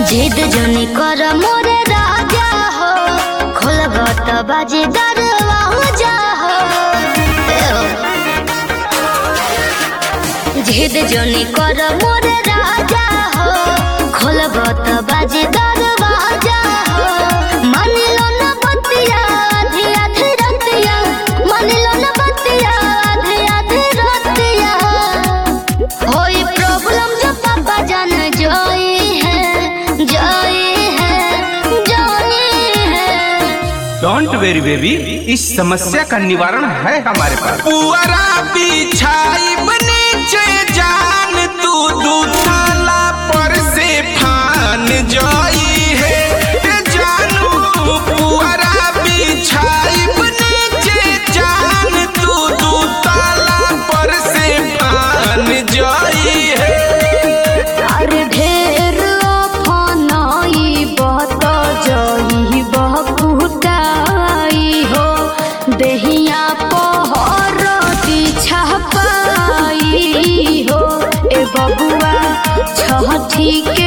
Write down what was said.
जिद जनी कर मोरे राजा हो, खोलब त बाजे दरवाजा हो। जिद जनी कर मोरे राजा हो, खोलब त बाजे दरवाजा हो। मान लो न बतिया आधी आधी रतिया, मान लो न बतिया आधी आधी रतिया। होई प्रॉब्लम जो पापा जान जोई है, जोई है, जोई है। डोंट वेरी बेबी, इस समस्या का निवारण है हमारे पास। पुअरा बिछाई नीचे जान तू दूताला पर से फान जोई है जानू। पुअरा बिछाई नीचे जान तू दूताला पर से फान जोई है। अरे ढेर फनाई बत जई बहुताई हो, देहिया पहर पीछा पाई हो। ए बबुआ छठी के